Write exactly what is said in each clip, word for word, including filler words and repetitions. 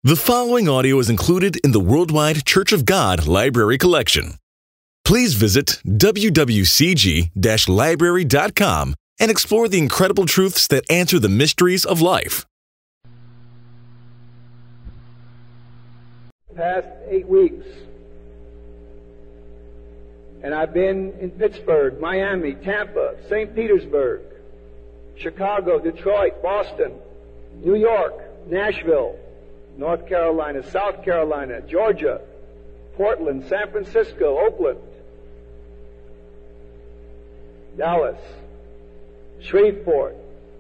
The following audio is included in the Worldwide Church of God Library Collection. Please visit w w c g dash library dot com and explore the incredible truths that answer the mysteries of life. Past eight weeks, and I've been in Pittsburgh, Miami, Tampa, Saint Petersburg, Chicago, Detroit, Boston, New York, Nashville, North Carolina, South Carolina, Georgia, Portland, San Francisco, Oakland, Dallas, Shreveport,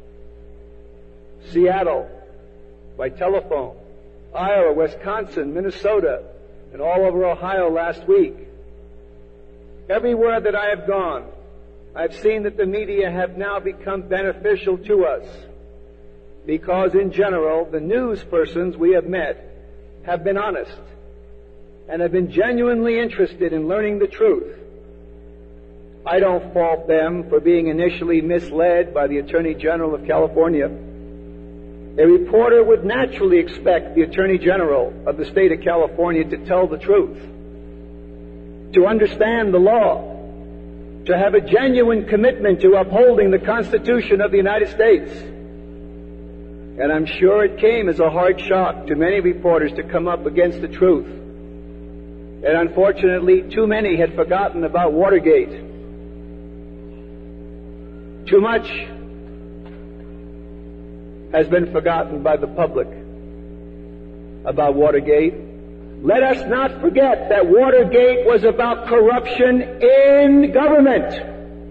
Seattle, by telephone, Iowa, Wisconsin, Minnesota, and all over Ohio last week. Everywhere that I have gone, I've seen that the media have now become beneficial to us, because in general, the news persons we have met have been honest and have been genuinely interested in learning the truth. I don't fault them for being initially misled by the Attorney General of California. A reporter would naturally expect the Attorney General of the state of California to tell the truth, to understand the law, to have a genuine commitment to upholding the Constitution of the United States. And I'm sure it came as a hard shock to many reporters to come up against the truth. And unfortunately, too many had forgotten about Watergate. Too much has been forgotten by the public about Watergate. Let us not forget that Watergate was about corruption in government.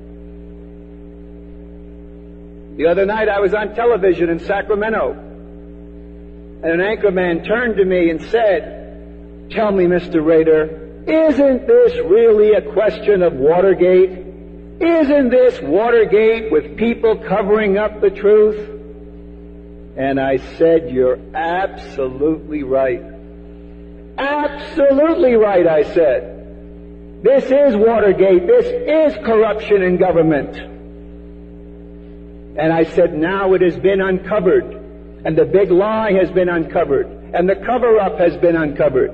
The other night I was on television in Sacramento, and an anchorman turned to me and said, "Tell me, Mister Rader, isn't this really a question of Watergate? Isn't this Watergate with people covering up the truth?" And I said, "You're absolutely right. Absolutely right," I said. "This is Watergate. This is corruption in government." And I said, now it has been uncovered, and the big lie has been uncovered, and the cover-up has been uncovered.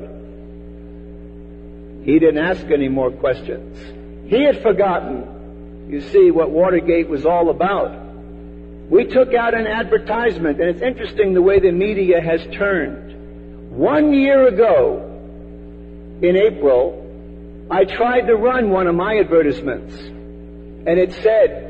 He didn't ask any more questions. He had forgotten, you see, what Watergate was all about. We took out an advertisement, and it's interesting the way the media has turned. One year ago, in April, I tried to run one of my advertisements, and it said,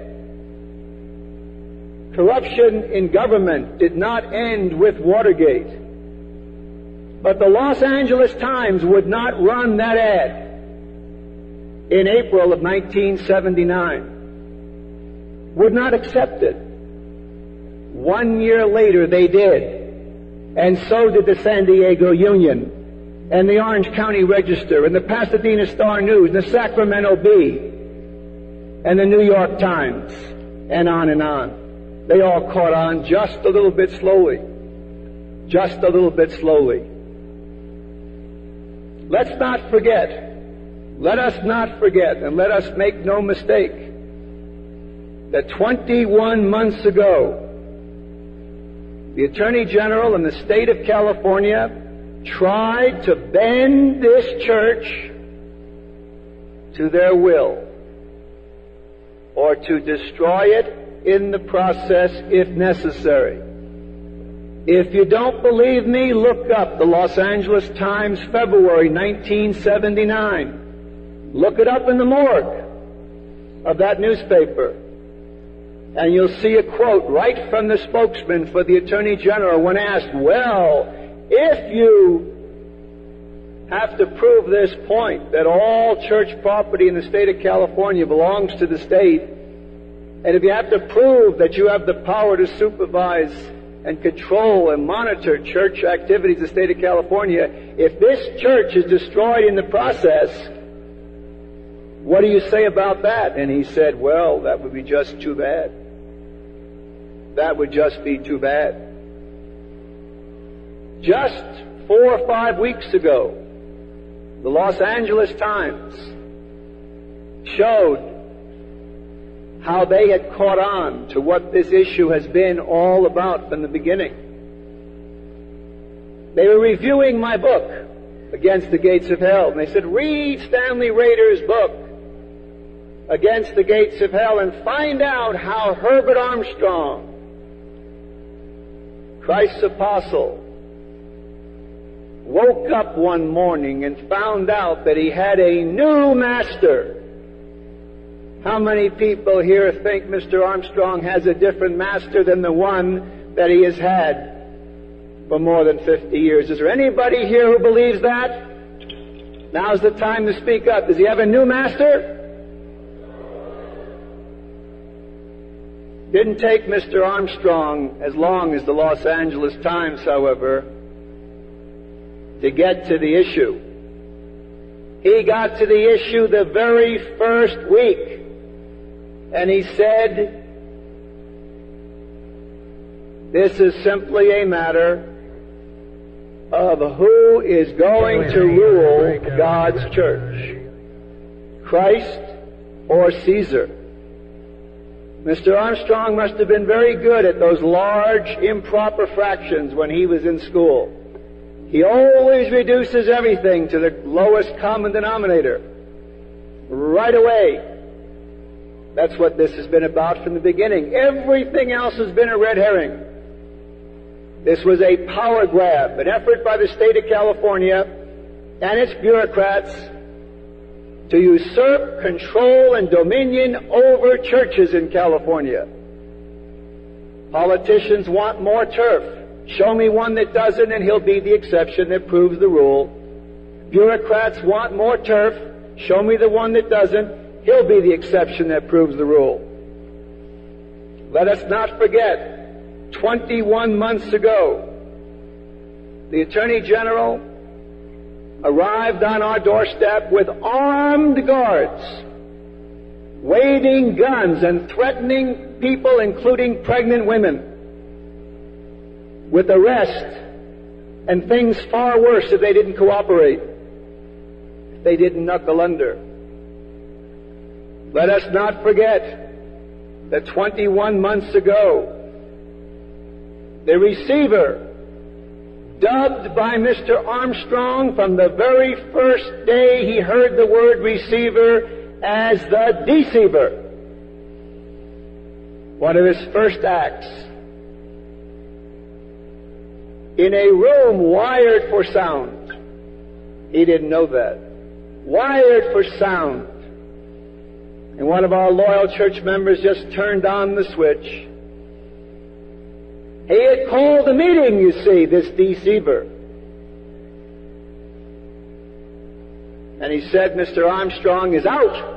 corruption in government did not end with Watergate. But the Los Angeles Times would not run that ad in April of nineteen seventy-nine. Would not accept it. One year later they did. And so did the San Diego Union, and the Orange County Register, and the Pasadena Star News, and the Sacramento Bee, and the New York Times, and on and on. They all caught on just a little bit slowly. Just a little bit slowly. Let's not forget, let us not forget, and let us make no mistake, that twenty-one months ago, the Attorney General in the state of California tried to bend this church to their will, or to destroy it in the process if necessary. If you don't believe me, look up the Los Angeles Times, February nineteen seventy-nine. Look it up in the morgue of that newspaper, and you'll see a quote right from the spokesman for the Attorney General when asked, well, if you have to prove this point, that all church property in the state of California belongs to the state, and if you have to prove that you have the power to supervise and control and monitor church activities in the state of California, if this church is destroyed in the process, what do you say about that? And he said, well, that would be just too bad. That would just be too bad. Just four or five weeks ago, the Los Angeles Times showed how they had caught on to what this issue has been all about from the beginning. They were reviewing my book, Against the Gates of Hell. And they said, read Stanley Rader's book, Against the Gates of Hell, and find out how Herbert Armstrong, Christ's apostle, woke up one morning and found out that he had a new master. How many people here think Mister Armstrong has a different master than the one that he has had for more than fifty years? Is there anybody here who believes that? Now's the time to speak up. Does he have a new master? Didn't take Mister Armstrong as long as the Los Angeles Times, however, to get to the issue. He got to the issue the very first week, and he said, this is simply a matter of who is going to rule God's church, Christ or Caesar. Mister Armstrong must have been very good at those large improper fractions when he was in school. He always reduces everything to the lowest common denominator right away. That's what this has been about from the beginning. Everything else has been a red herring. This was a power grab, an effort by the state of California and its bureaucrats to usurp control and dominion over churches in California. Politicians want more turf. Show me one that doesn't, and he'll be the exception that proves the rule. Bureaucrats want more turf. Show me the one that doesn't. He'll be the exception that proves the rule. Let us not forget, twenty-one months ago, the Attorney General arrived on our doorstep with armed guards, waving guns and threatening people, including pregnant women, with arrest and things far worse if they didn't cooperate, if they didn't knuckle under. Let us not forget that twenty-one months ago, the receiver, dubbed by Mister Armstrong from the very first day he heard the word receiver as the deceiver, one of his first acts, in a room wired for sound. He didn't know that. Wired for sound. And one of our loyal church members just turned on the switch. He had called a meeting, you see, this deceiver. And he said, Mister Armstrong is out.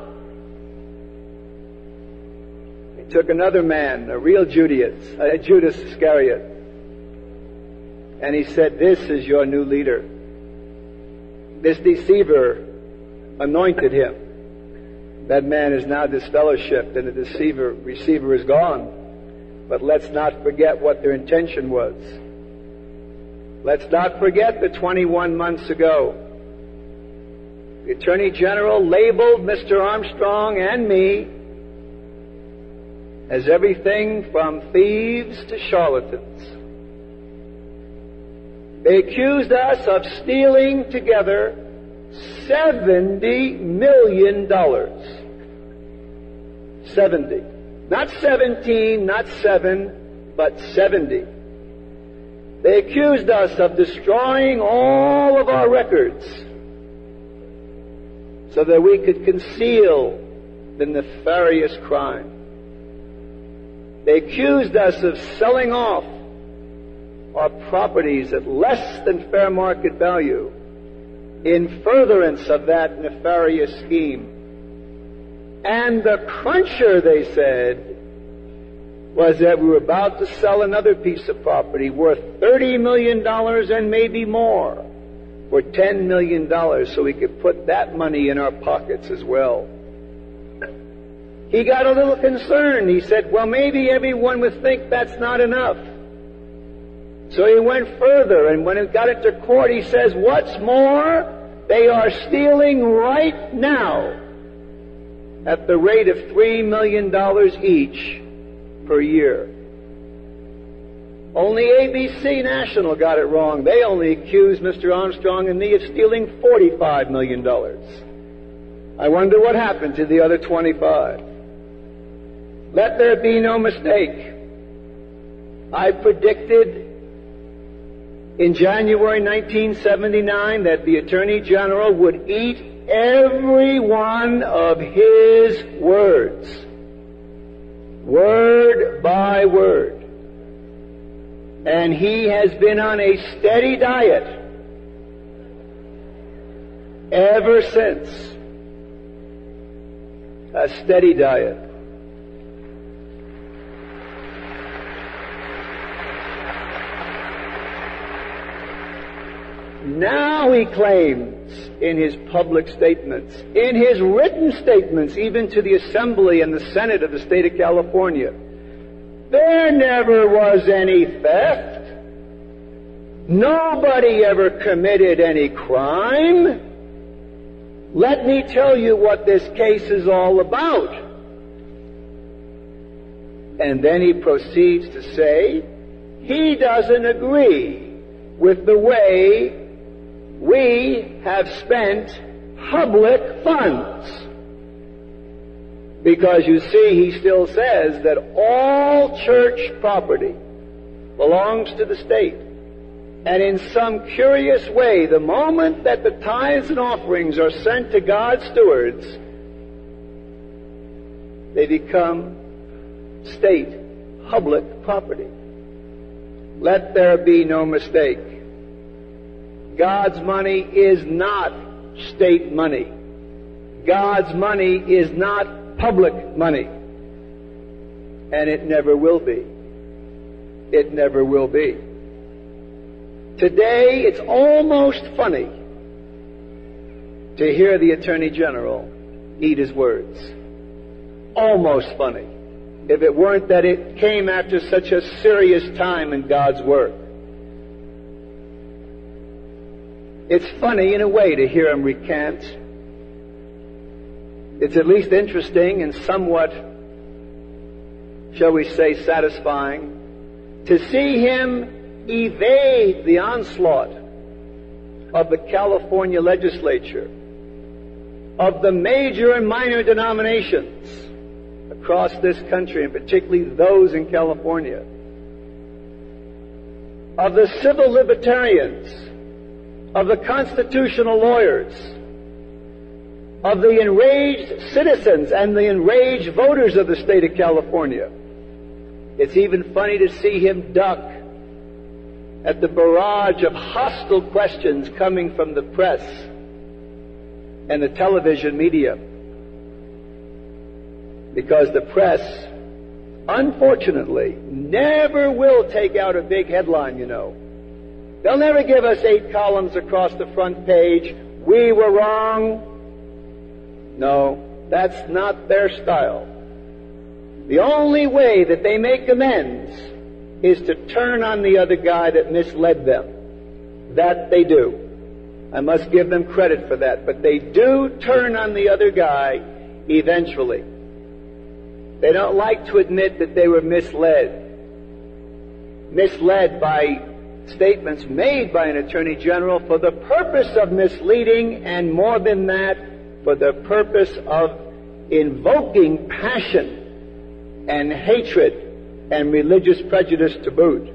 He took another man, a real Judas, a Judas Iscariot. And he said, this is your new leader. This deceiver anointed him. That man is now disfellowshipped, and the deceiver, receiver is gone. But let's not forget what their intention was. Let's not forget that twenty-one months ago, the Attorney General labeled Mister Armstrong and me as everything from thieves to charlatans. They accused us of stealing together seventy million dollars. Seventy. Not seventeen, not seven, but seventy. They accused us of destroying all of our records so that we could conceal the nefarious crime. They accused us of selling off our properties at less than fair market value in furtherance of that nefarious scheme. And the cruncher, they said, was that we were about to sell another piece of property worth thirty million dollars and maybe more for ten million dollars, so we could put that money in our pockets as well. He got a little concerned. He said, well, maybe everyone would think that's not enough. So he went further, and when it got into court, he says, what's more, they are stealing right now at the rate of three million dollars each per year. Only A B C National got it wrong. They only accused Mister Armstrong and me of stealing forty-five million dollars. I wonder what happened to the other twenty-five. Let there be no mistake. I predicted in January nineteen seventy-nine that the Attorney General would eat every one of his words, word by word. And he has been on a steady diet ever since. A steady diet. Now he claims in his public statements, in his written statements, even to the Assembly and the Senate of the state of California, there never was any theft. Nobody ever committed any crime. Let me tell you what this case is all about. And then he proceeds to say he doesn't agree with the way we have spent public funds. Because you see, he still says that all church property belongs to the state. And in some curious way, the moment that the tithes and offerings are sent to God's stewards, they become state public property. Let there be no mistake. God's money is not state money. God's money is not public money. And it never will be. It never will be. Today, it's almost funny to hear the Attorney General eat his words. Almost funny. If it weren't that it came after such a serious time in God's work. It's funny in a way to hear him recant. It's at least interesting and somewhat, shall we say, satisfying to see him evade the onslaught of the California legislature, of the major and minor denominations across this country, and particularly those in California, of the civil libertarians, of the constitutional lawyers, of the enraged citizens and the enraged voters of the state of California. It's even funny to see him duck at the barrage of hostile questions coming from the press and the television media. Because the press, unfortunately, never will take out a big headline, you know. They'll never give us eight columns across the front page. We were wrong. No, that's not their style. The only way that they make amends is to turn on the other guy that misled them. That they do. I must give them credit for that. But they do turn on the other guy eventually. They don't like to admit that they were misled. Misled by statements made by an Attorney General for the purpose of misleading, and more than that, for the purpose of invoking passion and hatred and religious prejudice to boot.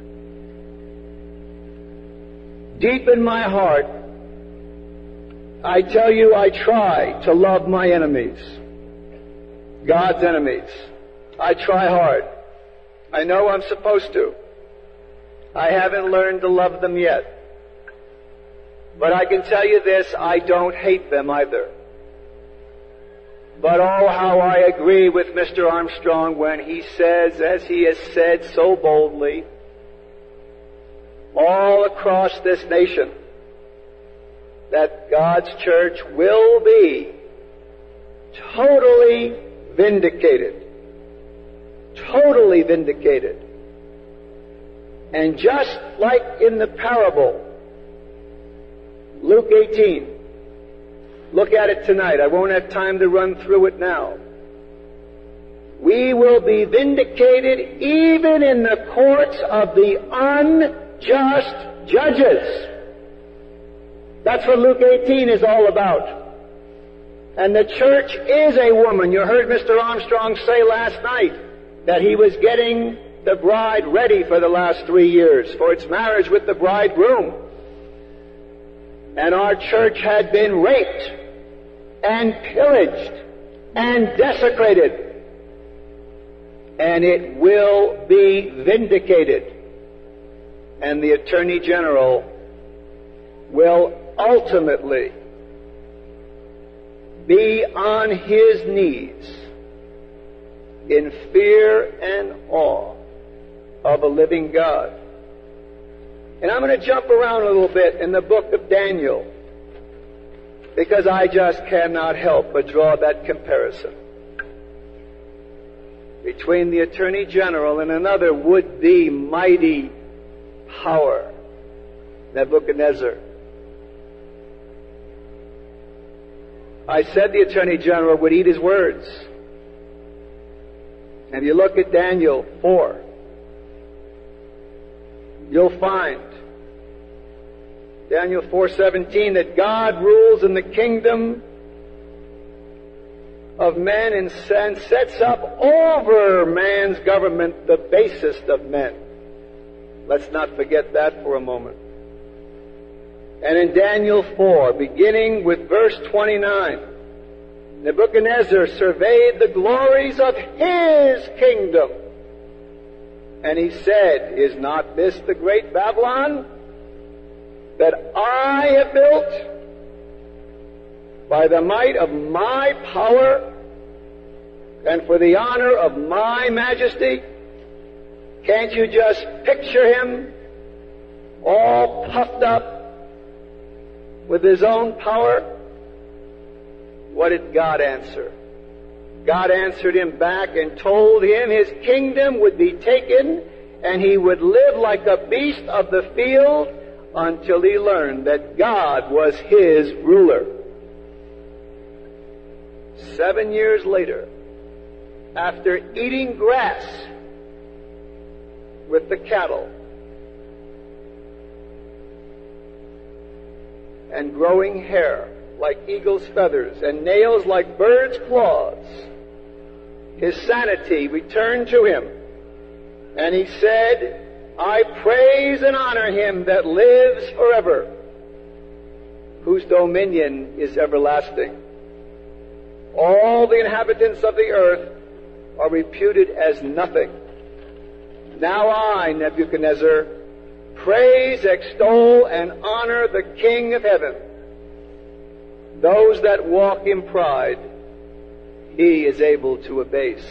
Deep in my heart, I tell you, I try to love my enemies, God's enemies. I try hard. I know I'm supposed to. I haven't learned to love them yet. But I can tell you this, I don't hate them either. But oh, how I agree with Mister Armstrong when he says, as he has said so boldly, all across this nation, that God's church will be totally vindicated. Totally vindicated. And just like in the parable, Luke eighteen, look at it tonight. I won't have time to run through it now. we will be vindicated even in the courts of the unjust judges. That's what Luke eighteen is all about. And the church is a woman. You heard Mister Armstrong say last night that he was getting the bride ready for the last three years for its marriage with the bridegroom. And our church had been raped and pillaged and desecrated. And it will be vindicated. And the Attorney General will ultimately be on his knees in fear and awe of a living God. And I'm going to jump around a little bit in the book of Daniel, because I just cannot help but draw that comparison between the Attorney General and another would-be mighty power, Nebuchadnezzar. I said the Attorney General would eat his words. And you look at Daniel four, you'll find, Daniel four seventeen, that God rules in the kingdom of men and sets up over man's government the basest of men. Let's not forget that for a moment. And in Daniel four, beginning with verse twenty-nine, Nebuchadnezzar surveyed the glories of his kingdom. And he said, is not this the great Babylon that I have built by the might of my power and for the honor of my majesty? Can't you just picture him all puffed up with his own power? What did God answer? God answered him back and told him his kingdom would be taken and he would live like a beast of the field until he learned that God was his ruler. Seven years later, after eating grass with the cattle and growing hair like eagle's feathers and nails like bird's claws, his sanity returned to him, and he said, I praise and honor him that lives forever, whose dominion is everlasting. All the inhabitants of the earth are reputed as nothing. Now I, Nebuchadnezzar, praise, extol, and honor the King of heaven. Those that walk in pride, he is able to abase.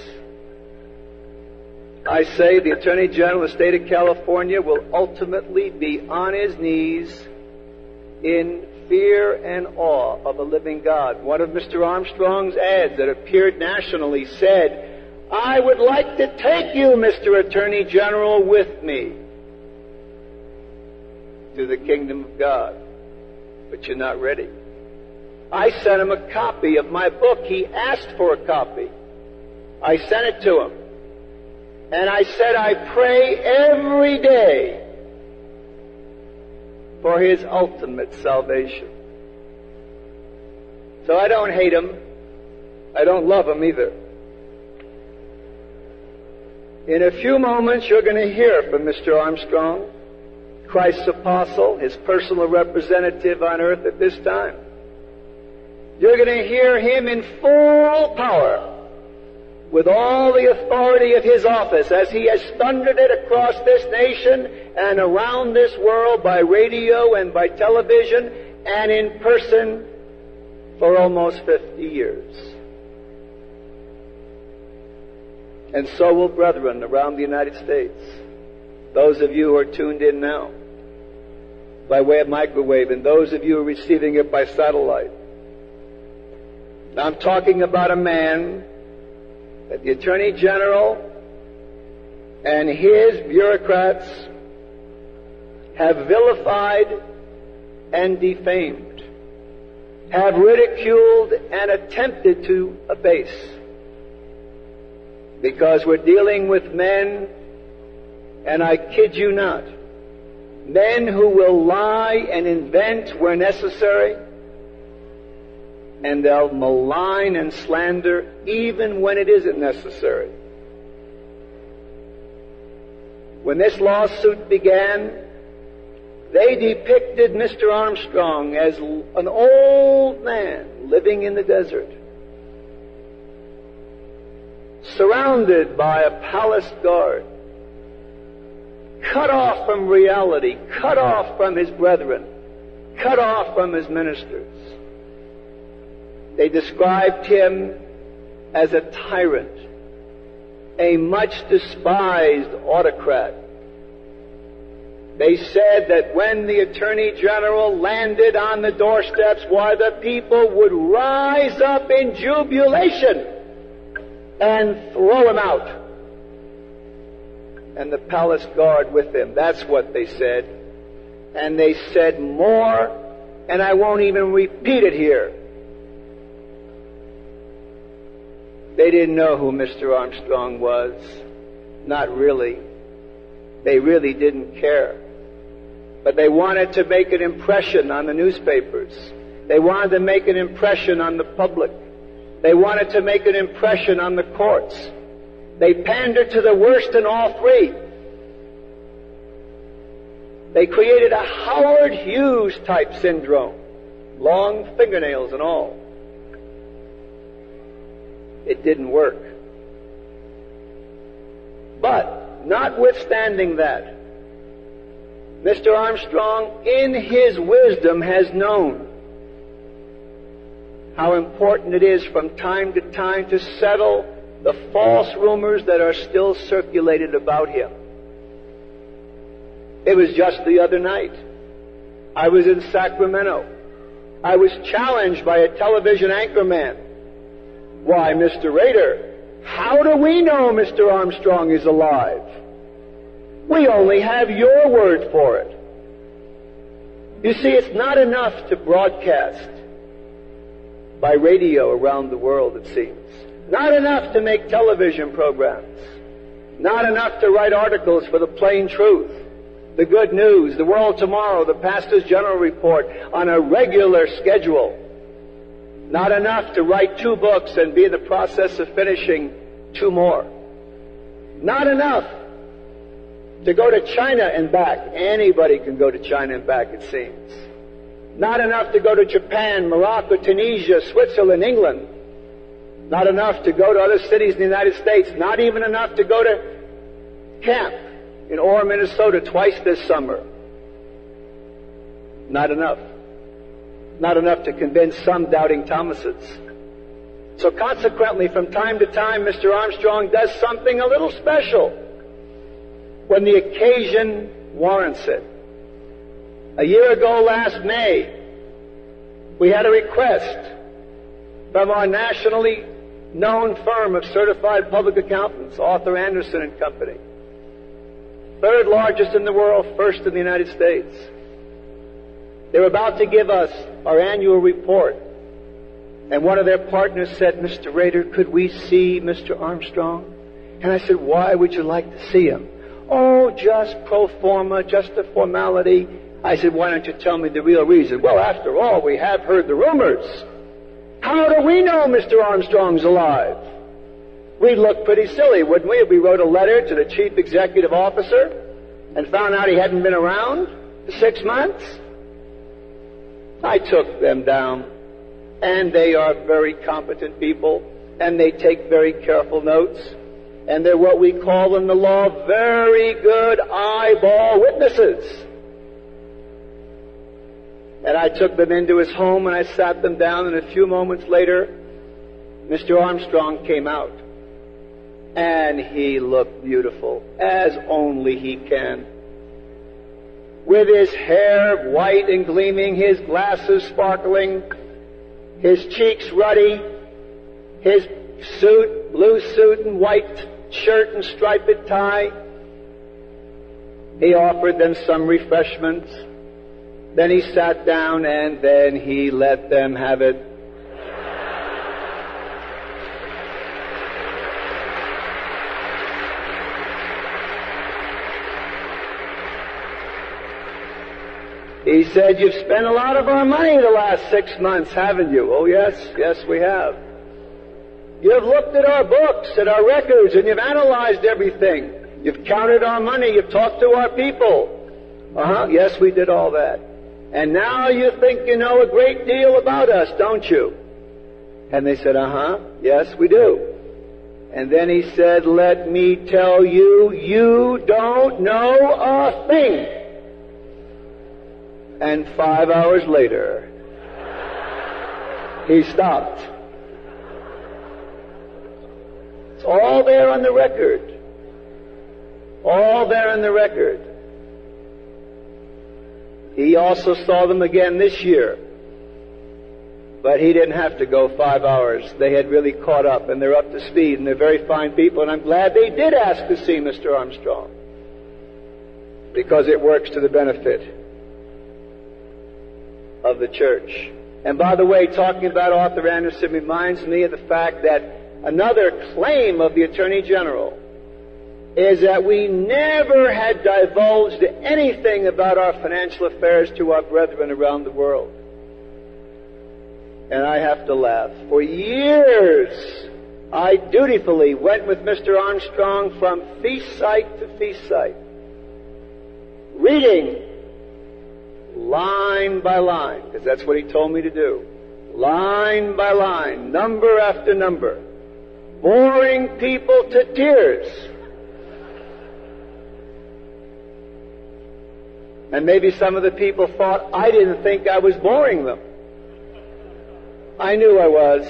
I say the Attorney General of the state of California will ultimately be on his knees in fear and awe of a living God. One of Mister Armstrong's ads that appeared nationally said, I would like to take you, Mister Attorney General, with me to the kingdom of God. But you're not ready. I sent him a copy of my book. He asked for a copy. I sent it to him. And I said, I pray every day for his ultimate salvation. So I don't hate him. I don't love him either. In a few moments, you're going to hear from Mister Armstrong, Christ's apostle, his personal representative on earth at this time. You're going to hear him in full power, with all the authority of his office, as he has thundered it across this nation and around this world by radio and by television and in person for almost fifty years. And so will brethren around the United States, those of you who are tuned in now by way of microwave, and those of you who are receiving it by satellite. I'm talking about a man that the Attorney General and his bureaucrats have vilified and defamed, have ridiculed and attempted to abase. Because we're dealing with men, and I kid you not, men who will lie and invent where necessary, and they'll malign and slander even when it isn't necessary. When this lawsuit began, they depicted Mister Armstrong as an old man living in the desert, surrounded by a palace guard, cut off from reality, cut off from his brethren, cut off from his ministers. They described him as a tyrant, a much despised autocrat. They said that when the Attorney General landed on the doorsteps, why, the people would rise up in jubilation and throw him out. And the palace guard with him. That's what they said. And they said more, and I won't even repeat it here. They didn't know who Mister Armstrong was. Not really. They really didn't care. But they wanted to make an impression on the newspapers. They wanted to make an impression on the public. They wanted to make an impression on the courts. They pandered to the worst in all three. They created a Howard Hughes type syndrome. Long fingernails and all. It didn't work. But, notwithstanding that, Mister Armstrong, in his wisdom, has known how important it is from time to time to settle the false rumors that are still circulated about him. It was just the other night. I was in Sacramento. I was challenged by a television anchorman. Why, Mister Rader, how do we know Mister Armstrong is alive? We only have your word for it. You see, it's not enough to broadcast by radio around the world, it seems. Not enough to make television programs. Not enough to write articles for the plain truth, the good news, the world tomorrow, the pastor's general report on a regular schedule. Not enough to write two books and be in the process of finishing two more. Not enough to go to China and back. Anybody can go to China and back, it seems. Not enough to go to Japan, Morocco, Tunisia, Switzerland, England. Not enough to go to other cities in the United States. Not even enough to go to camp in Orr, Minnesota twice this summer. Not enough. Not enough to convince some doubting Thomases. So consequently, from time to time, Mister Armstrong does something a little special when the occasion warrants it. A year ago last May, we had a request from our nationally known firm of certified public accountants, Arthur Andersen and Company. Third largest in the world, first in the United States. They were about to give us our annual report. And one of their partners said, Mister Rader, could we see Mister Armstrong? And I said, why would you like to see him? Oh, just pro forma, just a formality. I said, why don't you tell me the real reason? Well, after all, we have heard the rumors. How do we know Mister Armstrong's alive? We'd look pretty silly, wouldn't we, if we wrote a letter to the chief executive officer and found out he hadn't been around for six months? I took them down, and they are very competent people, and they take very careful notes, and they're what we call in the law very good eyeball witnesses. And I took them into his home, and I sat them down, and a few moments later, Mister Armstrong came out. And he looked beautiful, as only he can. With his hair white and gleaming, his glasses sparkling, his cheeks ruddy, his suit, blue suit and white shirt and striped tie. He offered them some refreshments. Then he sat down, and then he let them have it. He said, you've spent a lot of our money the last six months, haven't you? Oh, yes, yes, we have. You've looked at our books, at our records, and you've analyzed everything. You've counted our money. You've talked to our people. Uh-huh, yes, we did all that. And now you think you know a great deal about us, don't you? And they said, uh-huh, yes, we do. And then he said, let me tell you, you don't know a thing. And five hours later, he stopped. It's all there on the record. All there on the record. He also saw them again this year. But he didn't have to go five hours. They had really caught up, and they're up to speed, and they're very fine people, and I'm glad they did ask to see Mister Armstrong, because it works to the benefit of the church. And by the way, talking about Arthur Anderson reminds me of the fact that another claim of the Attorney General is that we never had divulged anything about our financial affairs to our brethren around the world. And I have to laugh. For years, I dutifully went with Mister Armstrong from feast site to feast site, reading line by line, because that's what he told me to do. Line by line, number after number, boring people to tears. And maybe some of the people thought I didn't think I was boring them. I knew I was.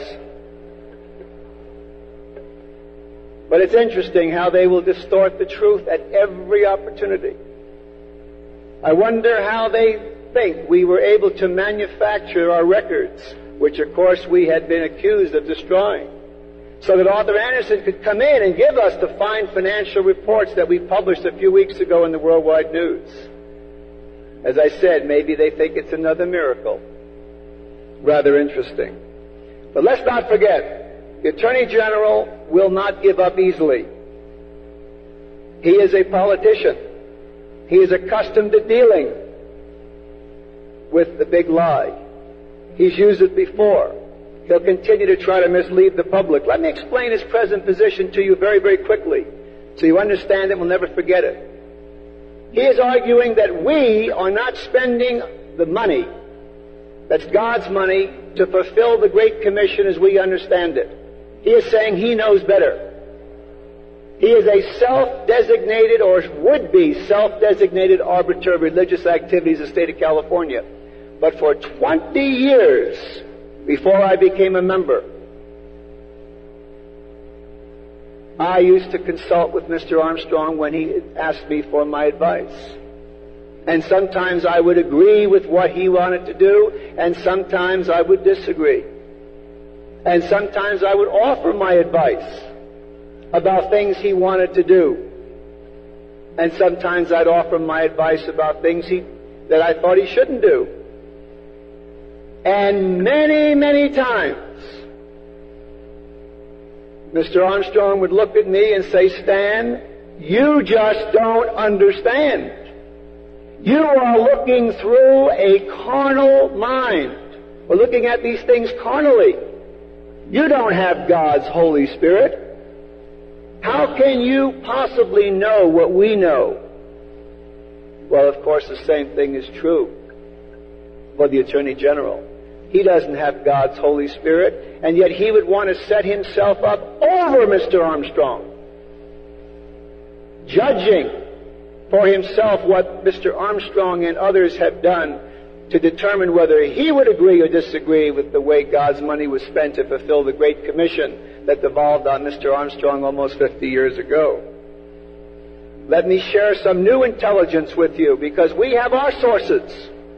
But it's interesting how they will distort the truth at every opportunity. I wonder how they think we were able to manufacture our records, which of course we had been accused of destroying, so that Arthur Anderson could come in and give us the fine financial reports that we published a few weeks ago in the Worldwide News. As I said, maybe they think it's another miracle. Rather interesting. But let's not forget, the Attorney General will not give up easily. He is a politician. He is accustomed to dealing with the big lie. He's used it before. He'll continue to try to mislead the public. Let me explain his present position to you very, very quickly, so you understand it and will never forget it. He is arguing that we are not spending the money, that's God's money, to fulfill the Great Commission as we understand it. He is saying he knows better. He is a self-designated, or would-be self-designated arbiter of religious activities in the state of California. But for twenty years before I became a member, I used to consult with Mister Armstrong when he asked me for my advice. And sometimes I would agree with what he wanted to do, and sometimes I would disagree. And sometimes I would offer my advice about things he wanted to do. And sometimes I'd offer my advice about things he, that I thought he shouldn't do. And many, many times, Mister Armstrong would look at me and say, Stan, you just don't understand. You are looking through a carnal mind. We're looking at these things carnally. You don't have God's Holy Spirit. How can you possibly know what we know? Well, of course, the same thing is true for the Attorney General. He doesn't have God's Holy Spirit, and yet he would want to set himself up over Mister Armstrong, judging for himself what Mister Armstrong and others have done to determine whether he would agree or disagree with the way God's money was spent to fulfill the Great Commission that devolved on Mister Armstrong almost fifty years ago. Let me share some new intelligence with you, because we have our sources.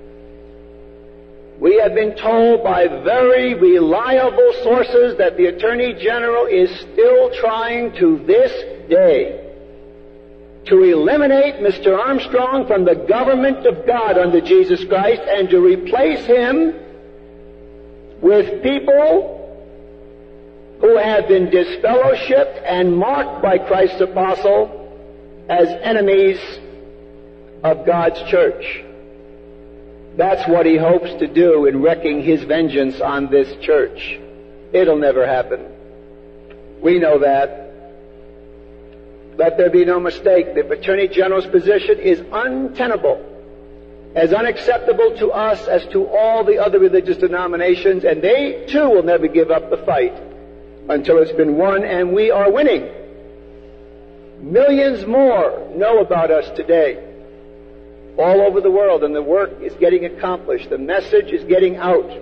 We have been told by very reliable sources that the Attorney General is still trying to this day to eliminate Mister Armstrong from the government of God under Jesus Christ and to replace him with people who have been disfellowshipped and marked by Christ's apostle as enemies of God's church. That's what he hopes to do in wreaking his vengeance on this church. It'll never happen. We know that. Let there be no mistake. The Attorney General's position is untenable, as unacceptable to us as to all the other religious denominations, and they too will never give up the fight until it's been won, and we are winning. Millions more know about us today, all over the world, and the work is getting accomplished. The message is getting out.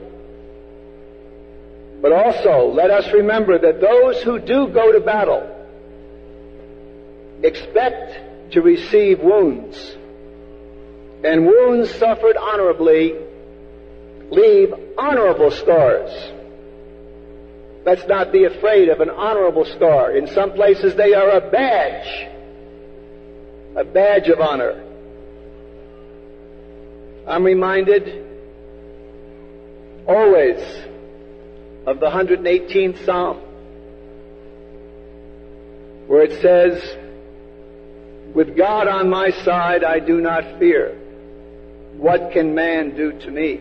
But also, let us remember that those who do go to battle expect to receive wounds. And wounds suffered honorably leave honorable scars. Let's not be afraid of an honorable scar. In some places they are a badge, a badge of honor. I'm reminded always of the one hundred eighteenth Psalm, where it says, "With God on my side, I do not fear. What can man do to me?"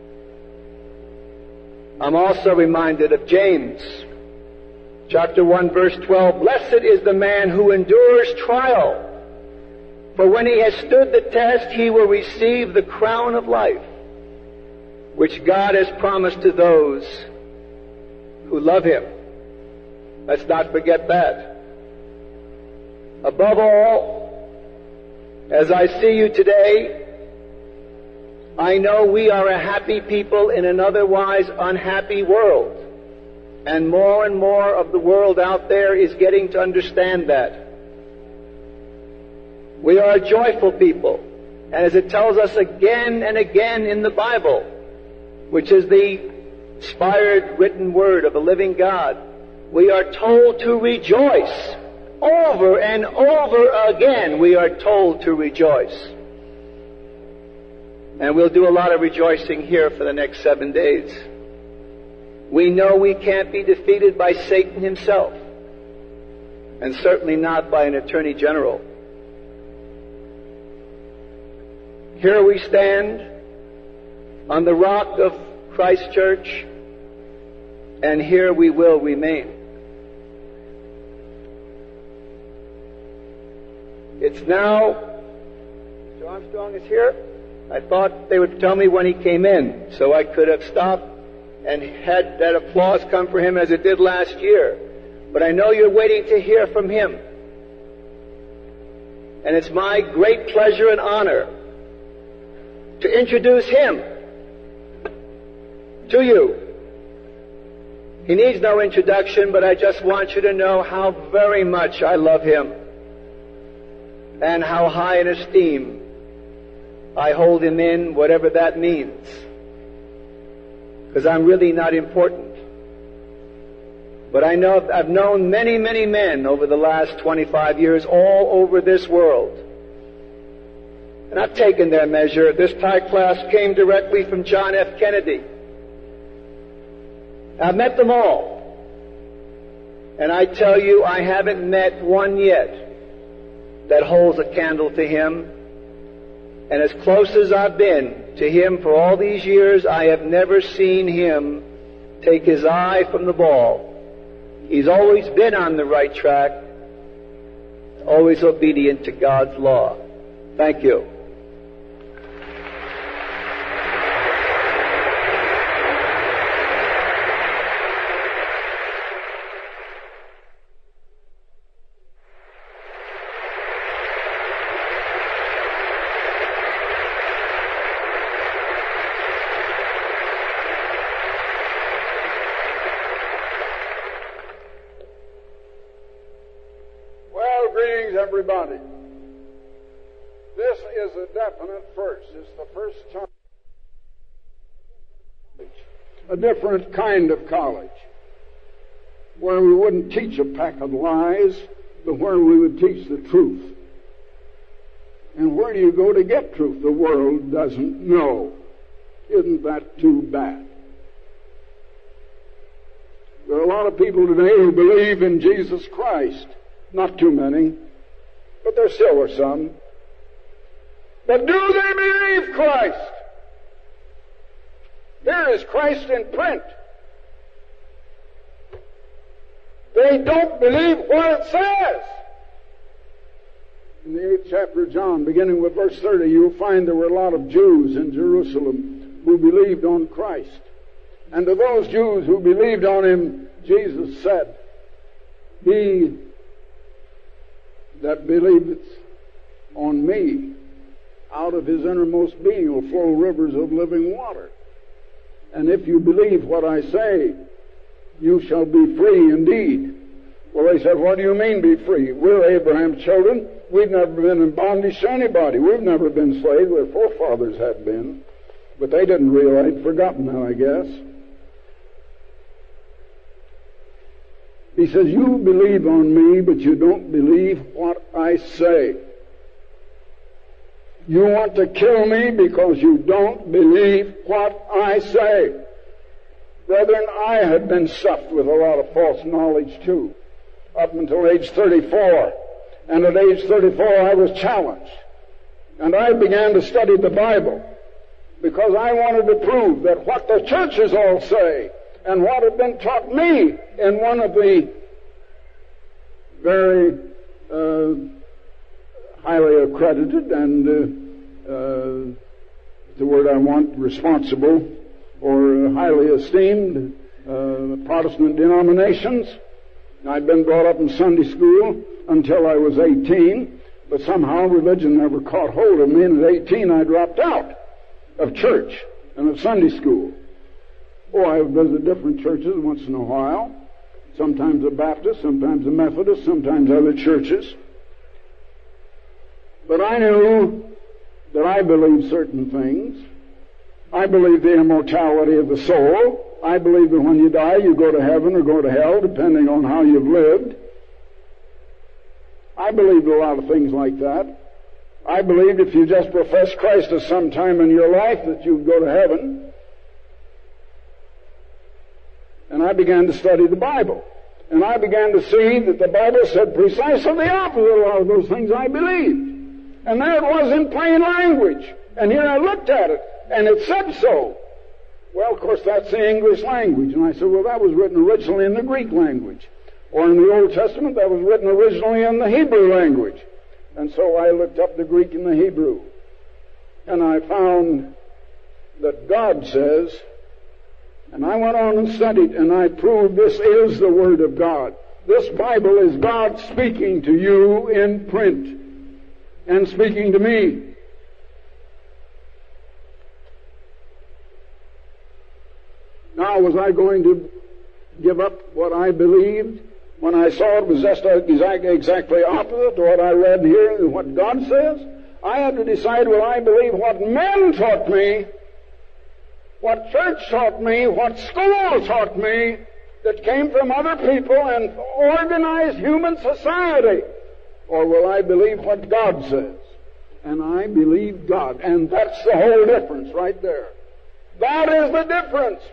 I'm also reminded of James, chapter one, verse twelve, "Blessed is the man who endures trial, for when he has stood the test, he will receive the crown of life, which God has promised to those who love him." Let's not forget that. Above all, as I see you today, I know we are a happy people in an otherwise unhappy world. And more and more of the world out there is getting to understand that. We are a joyful people. And as it tells us again and again in the Bible, which is the inspired written word of the living God, we are told to rejoice. Over and over again we are told to rejoice. And we'll do a lot of rejoicing here for the next seven days. We know we can't be defeated by Satan himself, and certainly not by an Attorney General. Here we stand on the rock of Christ Church, and here we will remain. It's now, Mister Armstrong is here. I thought they would tell me when he came in, so I could have stopped and had that applause come for him as it did last year. But I know you're waiting to hear from him. And it's my great pleasure and honor to introduce him to you. He needs no introduction, but I just want you to know how very much I love him and how high in esteem I hold him in, whatever that means. Because I'm really not important. But I know I've known many, many men over the last twenty-five years all over this world. And I've taken their measure. This Thai class came directly from John F. Kennedy. I've met them all. And I tell you, I haven't met one yet that holds a candle to him. And as close as I've been to him for all these years, I have never seen him take his eye from the ball. He's always been on the right track, always obedient to God's law. Thank you. Everybody, this is a definite first. It's the first time. A different kind of college, where we wouldn't teach a pack of lies, but where we would teach the truth. And where do you go to get truth? The world doesn't know. Isn't that too bad? There are a lot of people today who believe in Jesus Christ. Not too many. But there still are some. But do they believe Christ? Here is Christ in print. They don't believe what it says. In the eighth chapter of John, beginning with verse thirty, you'll find there were a lot of Jews in Jerusalem who believed on Christ. And to those Jews who believed on Him, Jesus said, He that believeth on me, out of his innermost being will flow rivers of living water. And if you believe what I say, you shall be free indeed. Well, they said, what do you mean be free? We're Abraham's children. We've never been in bondage to anybody. We've never been slaves. Their forefathers had been. But they didn't realize, forgotten now, I guess. He says, you believe on me, but you don't believe what I say. You want to kill me because you don't believe what I say. Brethren, I had been stuffed with a lot of false knowledge too, up until age thirty-four. And at age thirty-four I was challenged. And I began to study the Bible because I wanted to prove that what the churches all say and what had been taught me in one of the very uh, highly accredited and uh, uh, the word I want, responsible or highly esteemed uh, Protestant denominations. I'd been brought up in Sunday school until I was eighteen, but somehow religion never caught hold of me, and at eighteen I dropped out of church and of Sunday school. Oh, I would visit different churches once in a while, sometimes a Baptist, sometimes a Methodist, sometimes other churches. But I knew that I believed certain things. I believed the immortality of the soul. I believe that when you die, you go to heaven or go to hell, depending on how you've lived. I believed a lot of things like that. I believed if you just profess Christ at some time in your life that you'd go to heaven. And I began to study the Bible. And I began to see that the Bible said precisely the opposite of a lot of those things I believed. And there it was in plain language. And here I looked at it, and it said so. Well, of course, that's the English language. And I said, well, that was written originally in the Greek language. Or in the Old Testament, that was written originally in the Hebrew language. And so I looked up the Greek and the Hebrew. And I found that God says, and I went on and studied, and I proved this is the Word of God. This Bible is God speaking to you in print and speaking to me. Now, was I going to give up what I believed when I saw it was just exactly opposite to what I read here and what God says? I had to decide, will I believe what men taught me, what church taught me, what school taught me, that came from other people and organized human society? Or will I believe what God says? And I believe God. And that's the whole difference right there. That is the difference.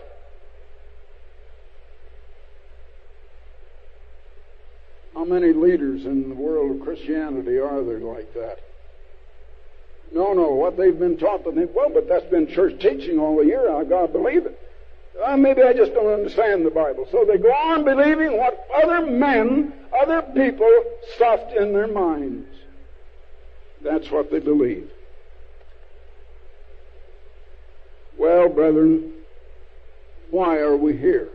How many leaders in the world of Christianity are there like that? No, no, what they've been taught, they think, well, but that's been church teaching all the year, I gotta believe it. Uh, maybe I just don't understand the Bible. So they go on believing what other men, other people stuffed in their minds. That's what they believe. Well, brethren, why are we here?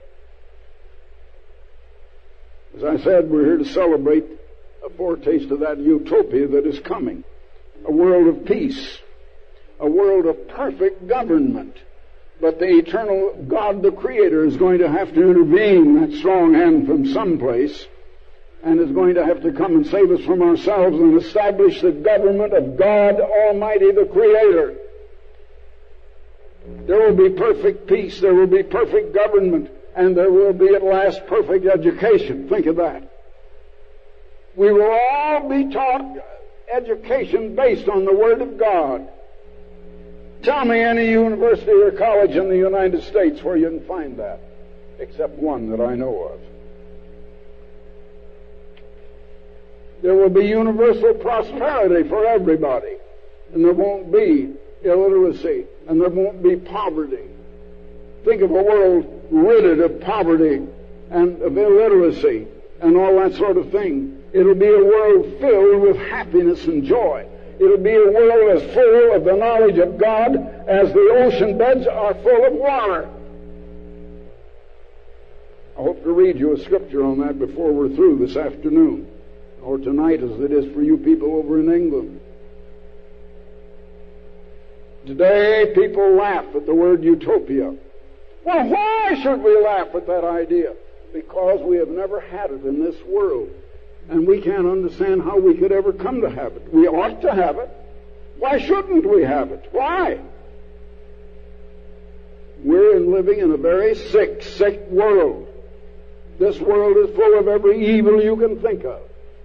As I said, we're here to celebrate a foretaste of that utopia that is coming. A world of peace. A world of perfect government. But the eternal God, the Creator, is going to have to intervene, that strong hand from someplace, and is going to have to come and save us from ourselves and establish the government of God Almighty, the Creator. There will be perfect peace. There will be perfect government. And there will be at last perfect education. Think of that. We will all be taught education based on the Word of God. Tell me any university or college in the United States where you can find that, except one that I know of. There will be universal prosperity for everybody, and there won't be illiteracy, and there won't be poverty. Think of a world ridded of poverty and of illiteracy and all that sort of thing. It'll be a world filled with happiness and joy. It'll be a world as full of the knowledge of God as the ocean beds are full of water. I hope to read you a scripture on that before we're through this afternoon, or tonight as it is for you people over in England. Today, people laugh at the word utopia. Well, why should we laugh at that idea? Because we have never had it in this world. And we can't understand how we could ever come to have it. We ought to have it. Why shouldn't we have it? Why? We're living in a very sick, sick world. This world is full of every evil you can think of.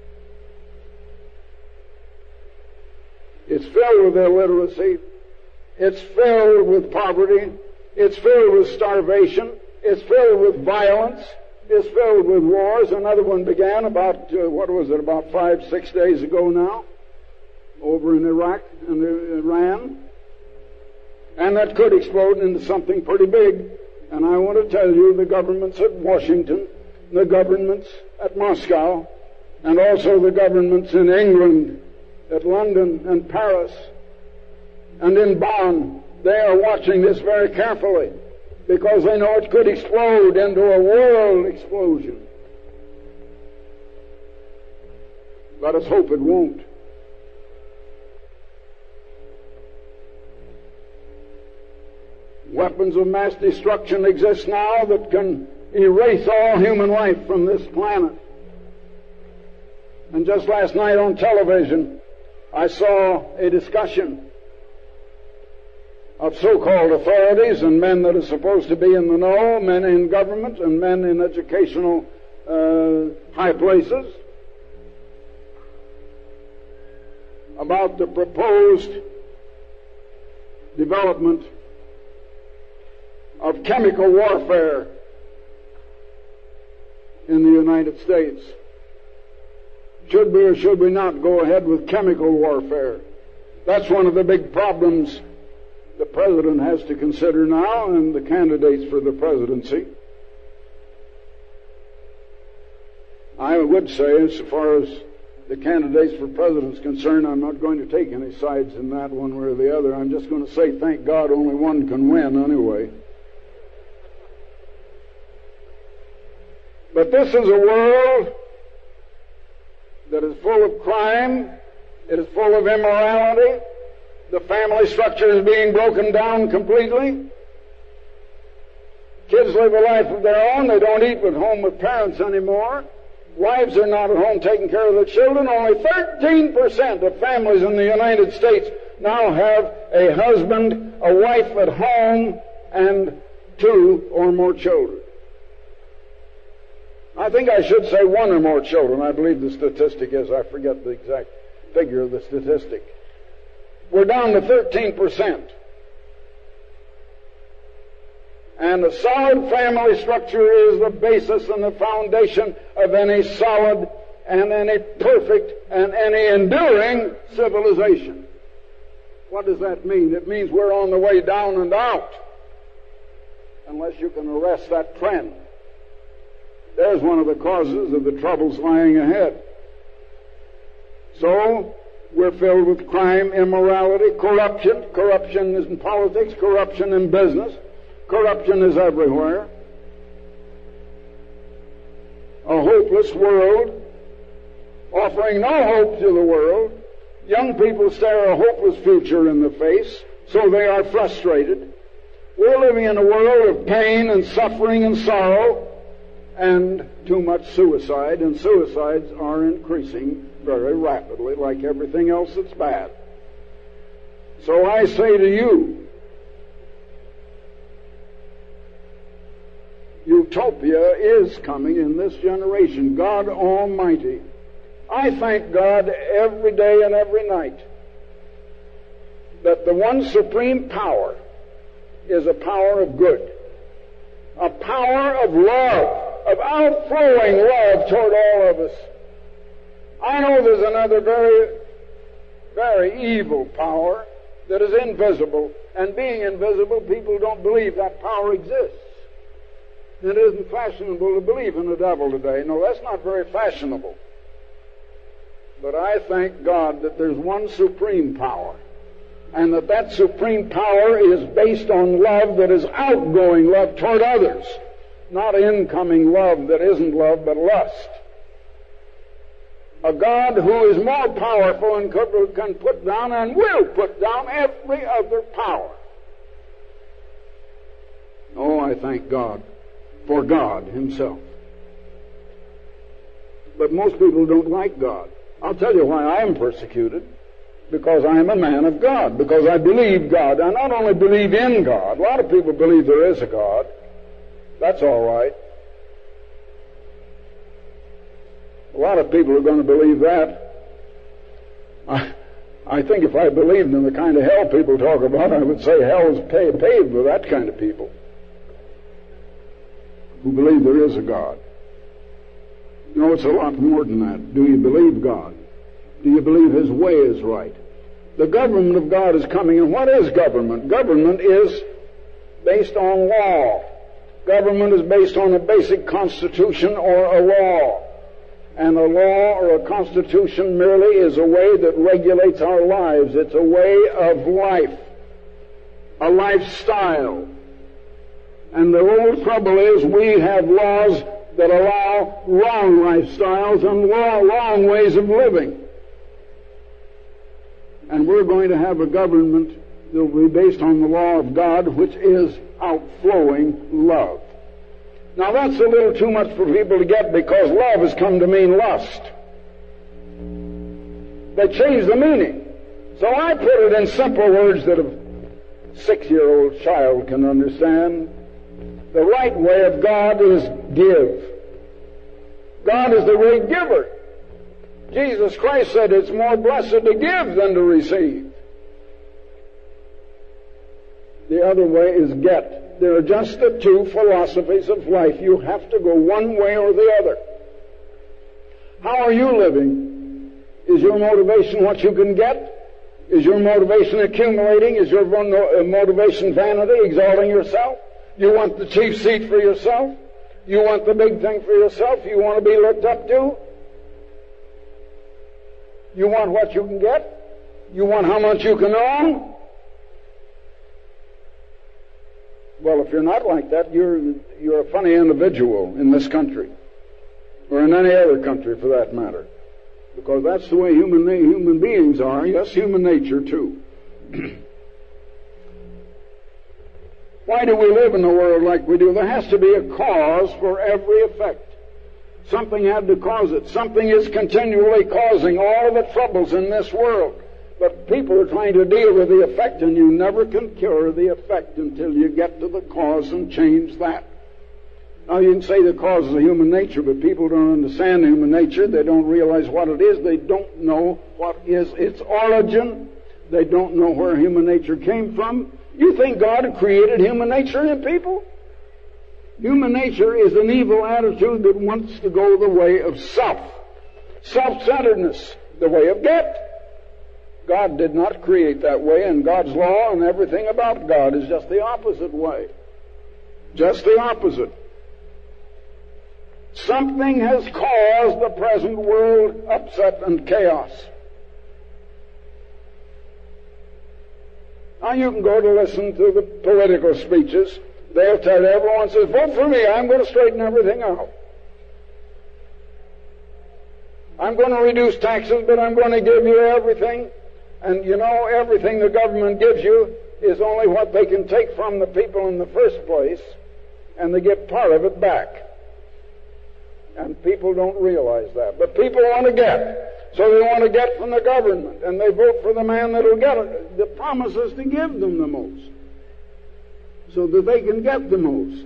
It's filled with illiteracy. It's filled with poverty. It's filled with starvation. It's filled with violence. It's filled with wars. Another one began about, uh, what was it, about five, six days ago now, over in Iraq and Iran. And that could explode into something pretty big. And I want to tell you, the governments at Washington, the governments at Moscow, and also the governments in England, at London and Paris, and in Bonn, they are watching this very carefully because they know it could explode into a world explosion. Let us hope it won't. Weapons of mass destruction exist now that can erase all human life from this planet. And just last night on television, I saw a discussion of so-called authorities and men that are supposed to be in the know, men in government and men in educational uh, high places, about the proposed development of chemical warfare in the United States. Should we or should we not go ahead with chemical warfare? That's one of the big problems the President has to consider now, and the candidates for the presidency. I would say, as far as the candidates for president is concerned, I'm not going to take any sides in that one way or the other. I'm just going to say, thank God, only one can win anyway. But this is a world that is full of crime. It is full of immorality. The family structure is being broken down completely. Kids live a life of their own. They don't eat at home with parents anymore. Wives are not at home taking care of their children. Only thirteen percent of families in the United States now have a husband, a wife at home, and two or more children. I think I should say one or more children. I believe the statistic is, I forget the exact figure of the statistic. We're down to thirteen percent. And a solid family structure is the basis and the foundation of any solid and any perfect and any enduring civilization. What does that mean? It means we're on the way down and out, unless you can arrest that trend. There's one of the causes of the troubles lying ahead. So, we're filled with crime, immorality, corruption. Corruption is in politics, corruption in business. Corruption is everywhere. A hopeless world, offering no hope to the world. Young people stare a hopeless future in the face, so they are frustrated. We're living in a world of pain and suffering and sorrow, and too much suicide, and suicides are increasing very rapidly, like everything else that's bad. So I say to you, utopia is coming in this generation. God Almighty. I thank God every day and every night that the one supreme power is a power of good, a power of love, of outflowing love toward all of us. I know there's another very, very evil power that is invisible, And being invisible, people don't believe that power exists. It isn't fashionable to believe in the devil today. No, that's not very fashionable. But I thank God that there's one supreme power, and that that supreme power is based on love that is outgoing love toward others, not incoming love that isn't love but lust. A God who is more powerful and could, can put down and will put down every other power. Oh, I thank God for God Himself. But most people don't like God. I'll tell you why I am persecuted. Because I am a man of God. Because I believe God. I not only believe in God. A lot of people believe there is a God. That's all right. A lot of people are going to believe that. I, I think if I believed in the kind of hell people talk about, I would say hell is pay, paved with that kind of people who believe there is a God. No, it's a lot more than that. Do you believe God? Do you believe His way is right? The government of God is coming, and what is government? Government is based on law. Government is based on a basic constitution or a law. And a law or a constitution merely is a way that regulates our lives. It's a way of life, a lifestyle. And the old trouble is we have laws that allow wrong lifestyles and wrong ways of living. And we're going to have a government that will be based on the law of God, which is outflowing love. Now that's a little too much for people to get, because love has come to mean lust. They changed the meaning. So I put it in simple words that a six-year-old child can understand. The right way of God is give. God is the great giver. Jesus Christ said it's more blessed to give than to receive. The other way is get. There are just the two philosophies of life. You have to go one way or the other. How are you living? Is your motivation what you can get? Is your motivation accumulating? Is your motivation vanity, exalting yourself? You want the chief seat for yourself? You want the big thing for yourself? You want to be looked up to? You want what you can get? You want how much you can own? Well, if you're not like that, you're you're a funny individual in this country, or in any other country for that matter, because that's the way human human beings are. Yes, human nature too. Why do we live in the world like we do? There has to be a cause for every effect. Something had to cause it. Something is continually causing all the troubles in this world. But people are trying to deal with the effect, and you never can cure the effect until you get to the cause and change that. Now, you can say the cause is human nature, but people don't understand human nature. They don't realize what it is. They don't know what is its origin. They don't know where human nature came from. You think God created human nature in people? Human nature is an evil attitude that wants to go the way of self. Self-centeredness, the way of get. God did not create that way, and God's law and everything about God is just the opposite way. Just the opposite. Something has caused the present world upset and chaos. Now you can go to listen to the political speeches. They'll tell you, everyone says, vote for me, I'm going to straighten everything out. I'm going to reduce taxes, but I'm going to give you everything. And you know, everything the government gives you is only what they can take from the people in the first place, and they get part of it back. And people don't realize that. But people want to get. So they want to get from the government, and they vote for the man that will get it. The promise is to give them the most, so that they can get the most.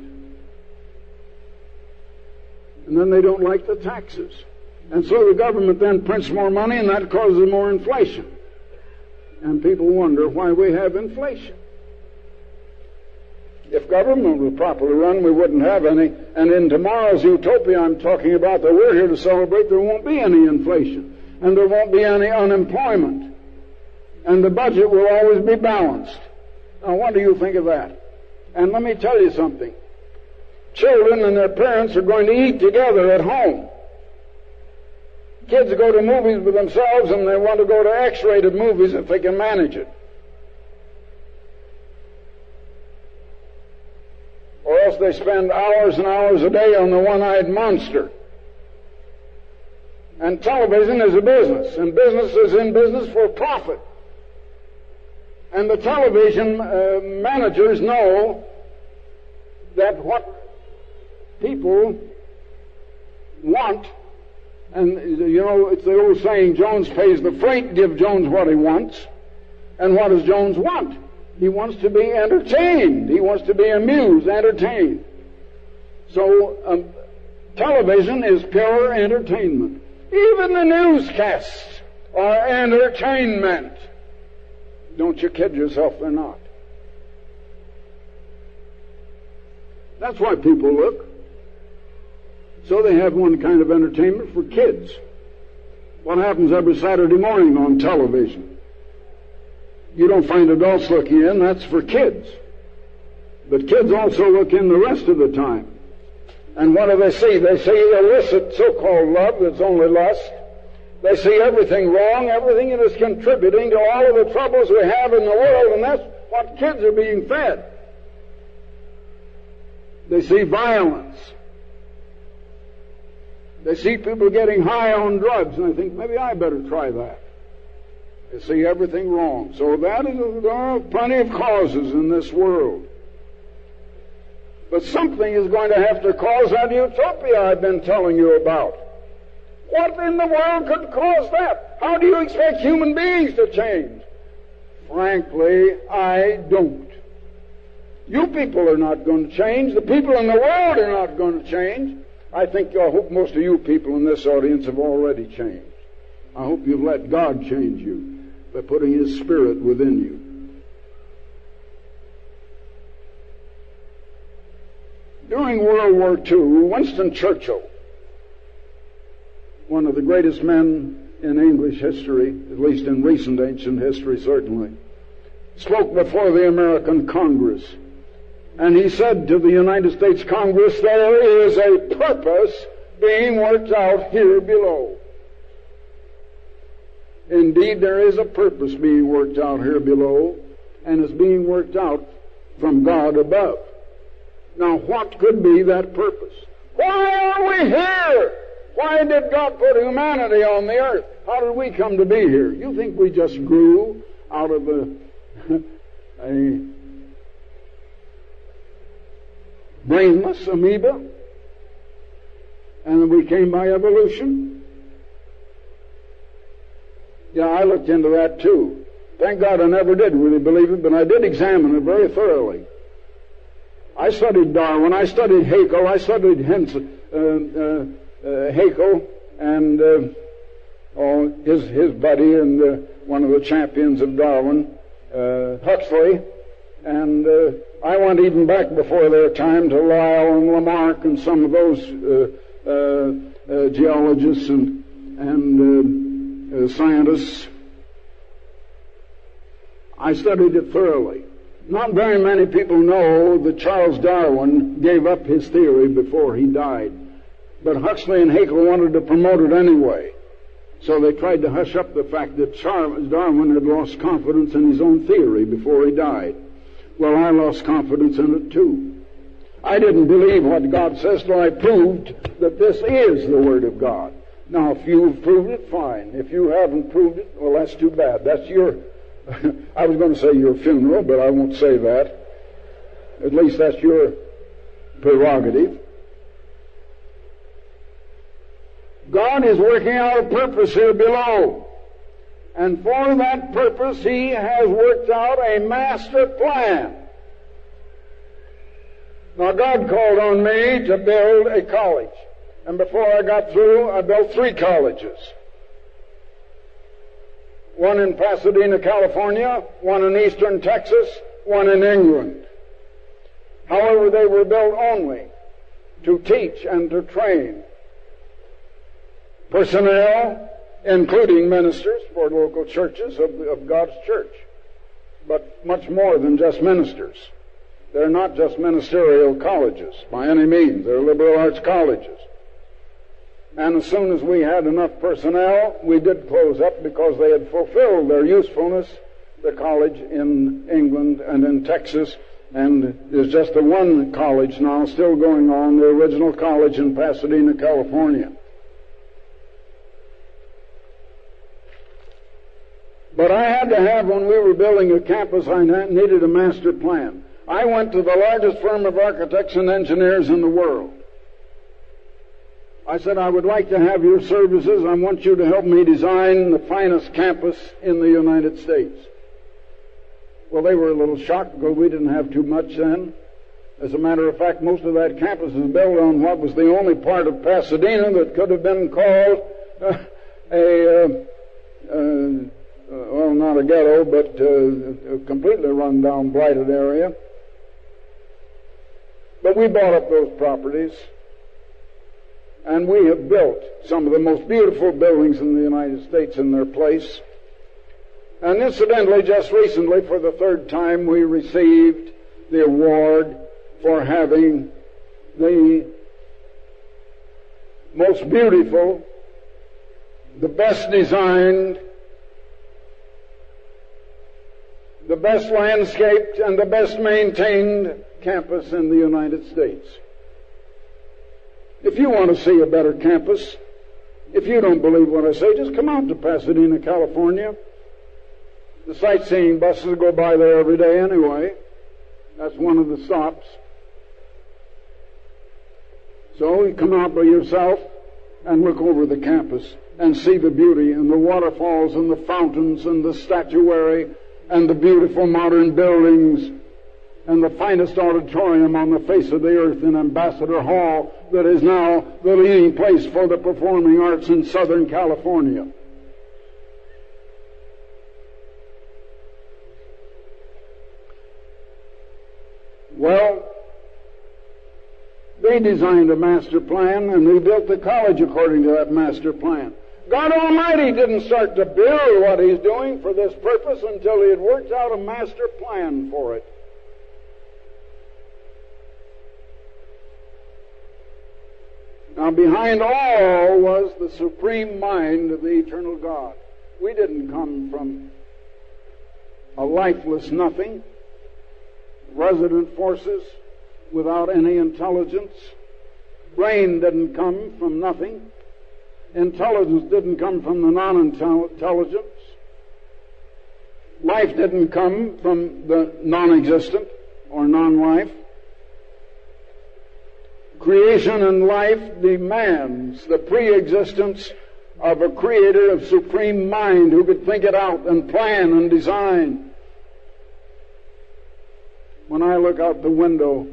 And then they don't like the taxes. And so the government then prints more money, and that causes more inflation. And people wonder why we have inflation. If government was properly run, we wouldn't have any. And in tomorrow's utopia I'm talking about that we're here to celebrate, there won't be any inflation. And there won't be any unemployment. And the budget will always be balanced. Now, what do you think of that? And let me tell you something. Children and their parents are going to eat together at home. Kids go to movies with themselves, and they want to go to X-rated movies if they can manage it. Or else they spend hours and hours a day on the one-eyed monster. And television is a business, and business is in business for profit. And the television uh, managers know that what people want, and you know, it's the old saying, Jones pays the freight, give Jones what he wants. And what does Jones want? He wants to be entertained. He wants to be amused, entertained. So um, television is pure entertainment. Even the newscasts are entertainment. Don't you kid yourself, they're not. That's why people look. So they have one kind of entertainment for kids. What happens every Saturday morning on television? You don't find adults looking in, that's for kids. But kids also look in the rest of the time. And what do they see? They see illicit so-called love that's only lust. They see everything wrong, everything that is contributing to all of the troubles we have in the world, and that's what kids are being fed. They see violence. They see people getting high on drugs, and they think, maybe I better try that. They see everything wrong. So that is, there are plenty of causes in this world. But something is going to have to cause that utopia I've been telling you about. What in the world could cause that? How do you expect human beings to change? Frankly, I don't. You people are not going to change. The people in the world are not going to change. I think, I hope most of you people in this audience have already changed. I hope you've let God change you by putting His Spirit within you. During World War Two, Winston Churchill, one of the greatest men in English history, at least in recent ancient history certainly, spoke before the American Congress. And he said to the United States Congress, there is a purpose being worked out here below. Indeed, there is a purpose being worked out here below, and it's being worked out from God above. Now, what could be that purpose? Why are we here? Why did God put humanity on the earth? How did we come to be here? You think we just grew out of a, a brainless amoeba, and then we came by evolution? Yeah, I looked into that too. Thank God I never did really believe it, but I did examine it very thoroughly. I studied Darwin, I studied Haeckel, I studied Henson, uh, uh, uh, Haeckel, and uh, oh, his his buddy and uh, one of the champions of Darwin, uh, Huxley, and uh, I went even back before their time to Lyell and Lamarck and some of those uh, uh, uh, geologists and and uh, uh, scientists. I studied it thoroughly. Not very many people know that Charles Darwin gave up his theory before he died. But Huxley and Haeckel wanted to promote it anyway. So they tried to hush up the fact that Charles Darwin had lost confidence in his own theory before he died. Well, I lost confidence in it too. I didn't believe what God says till I proved that this is the Word of God. Now, if you've proved it, fine. If you haven't proved it, well, that's too bad. That's your... I was going to say your funeral, but I won't say that. At least that's your prerogative. God is working out a purpose here below. And for that purpose, He has worked out a master plan. Now, God called on me to build a college. And before I got through, I built three colleges. One in Pasadena, California, one in eastern Texas, one in England. However, they were built only to teach and to train personnel, including ministers for local churches of, of God's church. but much more than just ministers. They're not just ministerial colleges by any means. They're liberal arts colleges. And as soon as we had enough personnel, we did close up because they had fulfilled their usefulness, the college in England and in Texas. And there's just the one college now still going on, the original college in Pasadena, California. But I had to have, when we were building a campus, I needed a master plan. I went to the largest firm of architects and engineers in the world. I said, I would like to have your services. I want you to help me design the finest campus in the United States. Well, they were a little shocked because we didn't have too much then. As a matter of fact, most of that campus is built on what was the only part of Pasadena that could have been called uh, a, uh, uh, well, not a ghetto, but uh, a completely run-down, blighted area. But we bought up those properties, and we have built some of the most beautiful buildings in the United States in their place. And incidentally, just recently, for the third time, we received the award for having the most beautiful, the best designed, the best landscaped, and the best maintained campus in the United States. If you want to see a better campus, if you don't believe what I say, just come out to Pasadena, California. The sightseeing buses go by there every day anyway. That's one of the stops. So you come out by yourself and look over the campus and see the beauty and the waterfalls and the fountains and the statuary and the beautiful modern buildings and the finest auditorium on the face of the earth in Ambassador Hall that is now the leading place for the performing arts in Southern California. Well, they designed a master plan, and they built the college according to that master plan. God Almighty didn't start to build what He's doing for this purpose until He had worked out a master plan for it. Now, behind all was the supreme mind of the eternal God. We didn't come from a lifeless nothing, resident forces without any intelligence. Brain didn't come from nothing. Intelligence didn't come from the non-intelligence. Life didn't come from the non-existent or non-life. Creation and life demands the pre-existence of a creator of supreme mind who could think it out and plan and design. When I look out the window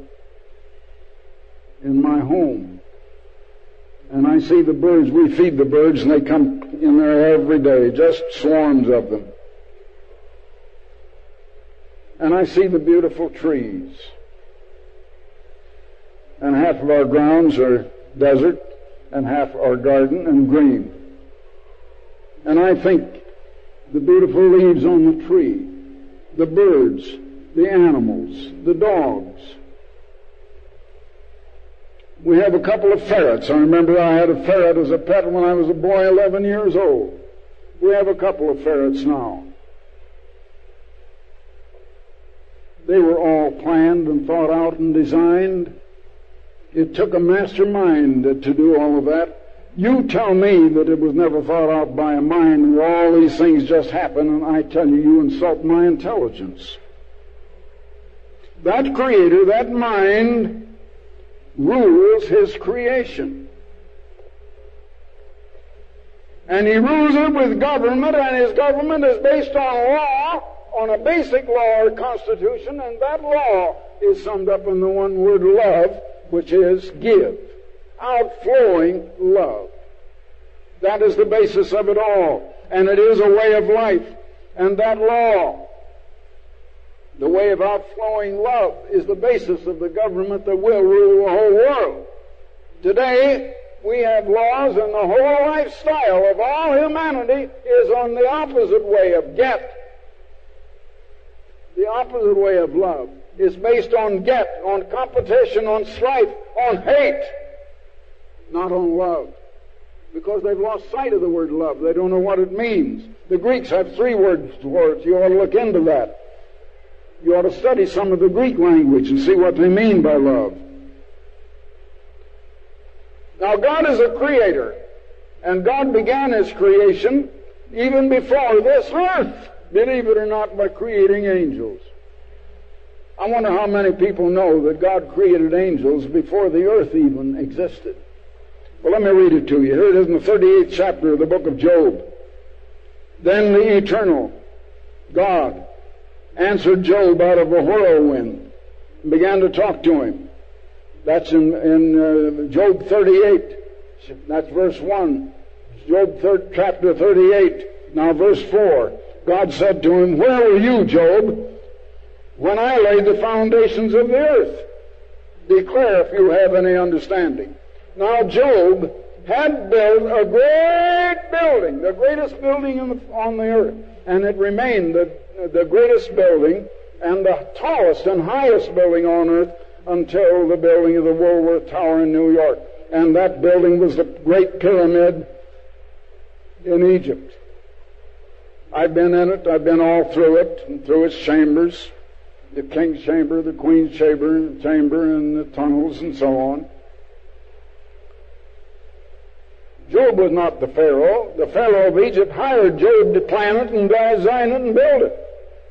in my home and I see the birds, we feed the birds and they come in there every day, just swarms of them. And I see the beautiful trees. And half of our grounds are desert and half are garden and green. And I think the beautiful leaves on the tree, the birds, the animals, the dogs. We have a couple of ferrets. I remember I had a ferret as a pet when I was a boy eleven years old. We have a couple of ferrets now. They were all planned and thought out and designed. It took a master mind to do all of that. You tell me that it was never thought out by a mind and all these things just happen, and I tell you, you insult my intelligence. That creator, that mind, rules his creation. And he rules it with government, and his government is based on law, on a basic law or constitution, and that law is summed up in the one word love, which is give. Outflowing love. That is the basis of it all. And it is a way of life. And that law, the way of outflowing love, is the basis of the government that will rule the whole world. Today, we have laws, and the whole lifestyle of all humanity is on the opposite way of get. The opposite way of love is based on get, on competition, on strife, on hate, not on love. Because they've lost sight of the word love. They don't know what it means. The Greeks have three words for it. You ought to look into that. You ought to study some of the Greek language and see what they mean by love. Now, God is a creator, and God began His creation even before this earth, believe it or not, by creating angels. I wonder how many people know that God created angels before the earth even existed. Well, let me read it to you. Here it is in the thirty-eighth chapter of the book of Job. Then the eternal God answered Job out of a whirlwind and began to talk to him. That's in, in uh, Job thirty-eight. That's verse one. Job thir- chapter thirty-eight. Now verse four. God said to him, "Where were you, Job, when I laid the foundations of the earth? Declare if you have any understanding." Now Job had built a great building, the greatest building in the, on the earth, and it remained the, the greatest building and the tallest and highest building on earth until the building of the Woolworth Tower in New York. And that building was the Great Pyramid in Egypt. I've been in it, I've been all through it, and through its chambers, the king's chamber, the queen's chamber, chamber, and the tunnels and so on. Job was not the Pharaoh. The Pharaoh of Egypt hired Job to plan it and design it and build it.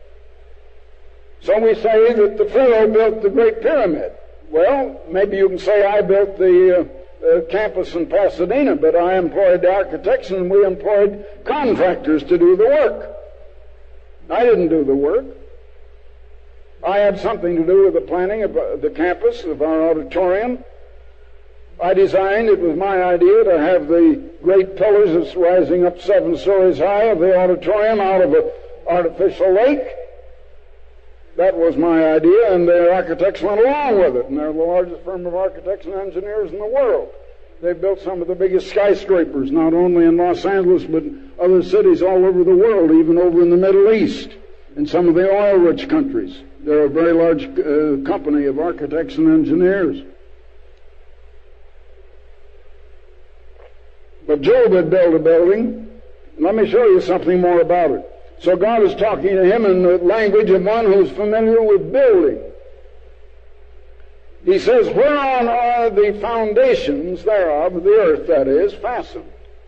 So we say that the Pharaoh built the Great Pyramid. Well, maybe you can say I built the uh, uh, campus in Pasadena, but I employed the architects and we employed contractors to do the work. I didn't do the work. I had something to do with the planning of uh, the campus, of our auditorium. I designed, it was my idea to have the great pillars that's rising up seven stories high of the auditorium out of an artificial lake. That was my idea, and the architects went along with it, and they're the largest firm of architects and engineers in the world. They built some of the biggest skyscrapers, not only in Los Angeles, but other cities all over the world, even over in the Middle East, in some of the oil-rich countries. They're a very large uh, company of architects and engineers. But Job had built a building. Let me show you something more about it. So God is talking to him in the language of one who's familiar with building. He says, "Whereon are the foundations thereof," the earth that is, "fastened?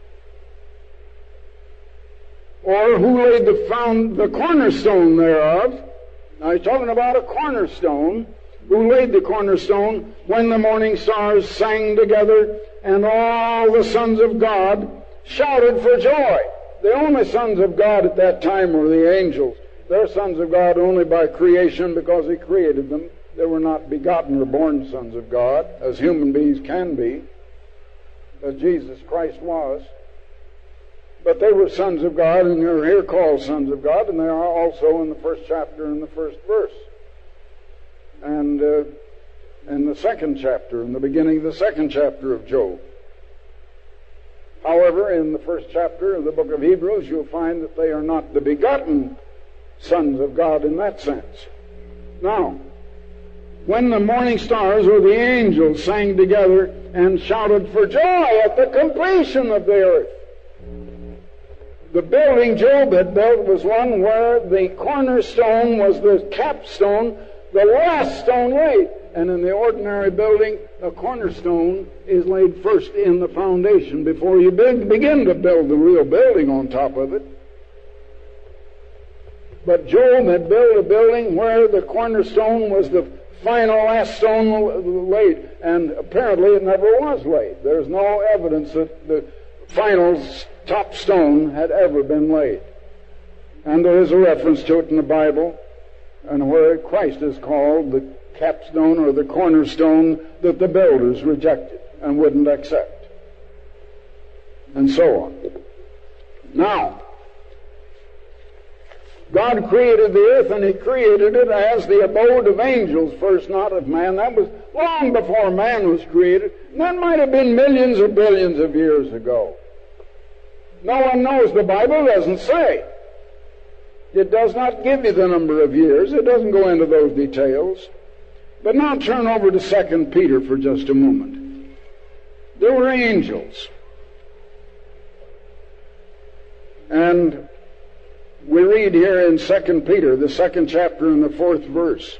Or who laid the found the cornerstone thereof?" Now he's talking about a cornerstone. Who laid the cornerstone when the morning stars sang together and all the sons of God shouted for joy? The only sons of God at that time were the angels. They're sons of God only by creation because He created them. They were not begotten or born sons of God, as human beings can be, as Jesus Christ was. But they were sons of God, and they're here called sons of God, and they are also in the first chapter and the first verse. And uh, in the second chapter, in the beginning of the second chapter of Job. However, in the first chapter of the book of Hebrews, you'll find that they are not the begotten sons of God in that sense. Now, when the morning stars or the angels sang together and shouted for joy at the completion of the earth, the building Job had built was one where the cornerstone was the capstone, the last stone laid. And in the ordinary building, a cornerstone is laid first in the foundation before you begin to build the real building on top of it. But Job had built a building where the cornerstone was the final last stone laid, and apparently it never was laid. There's no evidence that the final top stone had ever been laid. And there is a reference to it in the Bible, and where Christ is called the capstone or the cornerstone that the builders rejected and wouldn't accept, and so on. Now, God created the earth, and He created it as the abode of angels first, not of man. That was long before man was created, and that might have been millions or billions of years ago. No one knows. The Bible doesn't say. It does not give you the number of years. It doesn't go into those details. But now turn over to Second Peter for just a moment. There were angels. And we read here in Second Peter, the second chapter and the fourth verse,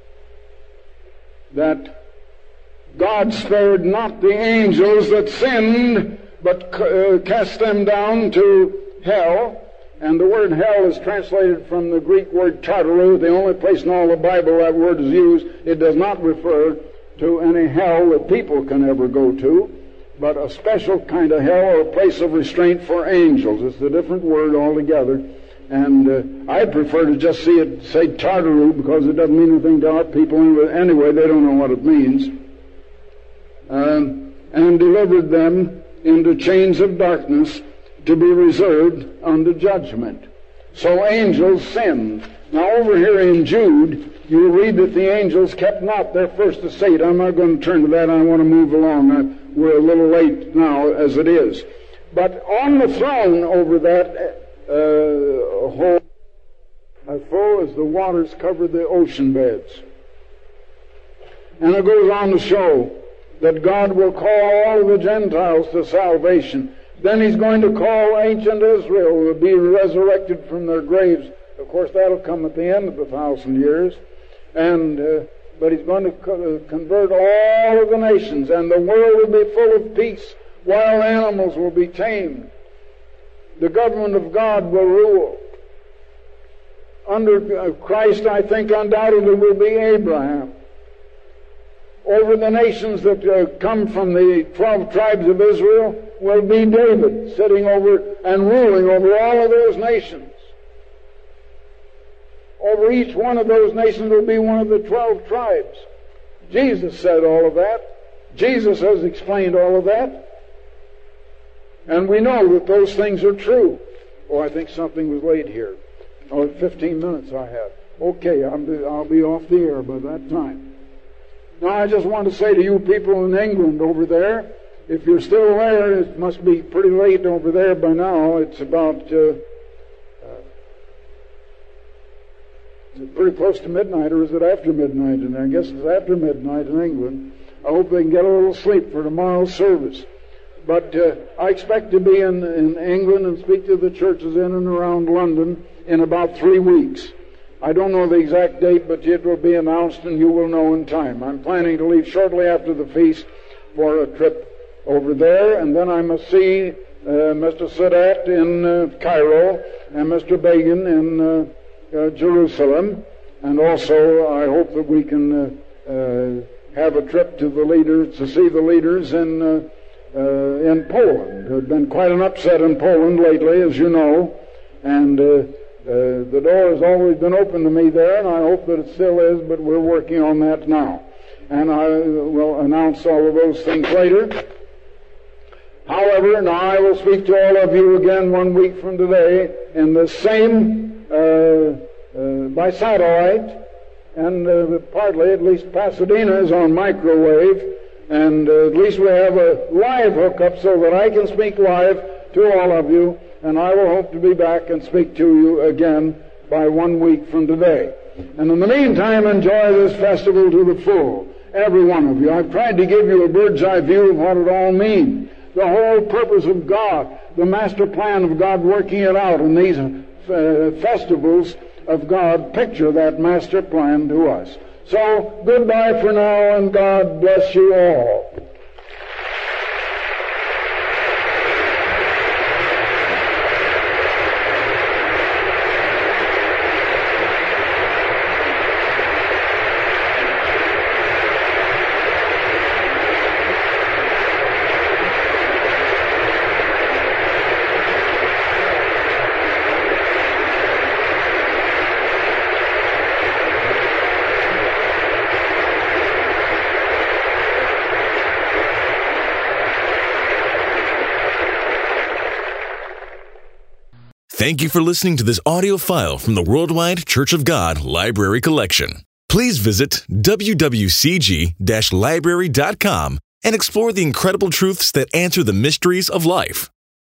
that God spared not the angels that sinned, but uh, cast them down to hell. And the word hell is translated from the Greek word Tartarus, the only place in all the Bible that word is used. It does not refer to any hell that people can ever go to, but a special kind of hell or a place of restraint for angels. It's a different word altogether. And uh, I prefer to just see it say Tartarus because it doesn't mean anything to our people. Anyway, they don't know what it means. Um, and delivered them into chains of darkness to be reserved unto judgment. So angels sinned. Now over here in Jude, you'll read that the angels kept not their first estate. I'm not going to turn to that. I want to move along. I, we're a little late now as it is. But on the throne over that uh, whole, as full as the waters cover the ocean beds. And it goes on to show that God will call all of the Gentiles to salvation. Then He's going to call ancient Israel, who will be resurrected from their graves. Of course, that'll come at the end of the thousand years. And uh, but He's going to co- convert all of the nations, and the world will be full of peace. Wild animals will be tamed. The government of God will rule. Under uh, Christ, I think, undoubtedly will be Abraham. Over the nations that uh, come from the twelve tribes of Israel will be David, sitting over and ruling over all of those nations. Over each one of those nations will be one of the twelve tribes. Jesus said all of that. Jesus has explained all of that. And we know that those things are true. Oh, I think something was late here. Oh, fifteen minutes I have. Okay, I'll be, I'll be off the air by that time. Now, I just want to say to you people in England over there, if you're still there, it must be pretty late over there by now. It's about uh, uh, is it pretty close to midnight, or is it after midnight? And I guess it's after midnight in England. I hope they can get a little sleep for tomorrow's service. But uh, I expect to be in, in England and speak to the churches in and around London in about three weeks. I don't know the exact date, but it will be announced and you will know in time. I'm planning to leave shortly after the feast for a trip over there, and then I must see uh, Mister Sadat in uh, Cairo and Mister Begin in uh, uh, Jerusalem. And also I hope that we can uh, uh, have a trip to the leaders, to see the leaders in, uh, uh, in Poland. There had been quite an upset in Poland lately, as you know, and uh, Uh, the door has always been open to me there, and I hope that it still is, but we're working on that now. And I will announce all of those things later. However, now I will speak to all of you again one week from today in the same, uh, uh, by satellite, and uh, partly, at least Pasadena is on microwave, and uh, at least we have a live hookup so that I can speak live to all of you. And I will hope to be back and speak to you again by one week from today. And in the meantime, enjoy this festival to the full, every one of you. I've tried to give you a bird's eye view of what it all means. The whole purpose of God, the master plan of God working it out. And these uh, festivals of God picture that master plan to us. So, goodbye for now, and God bless you all. Thank you for listening to this audio file from the Worldwide Church of God Library Collection. Please visit w w c g dash library dot com and explore the incredible truths that answer the mysteries of life.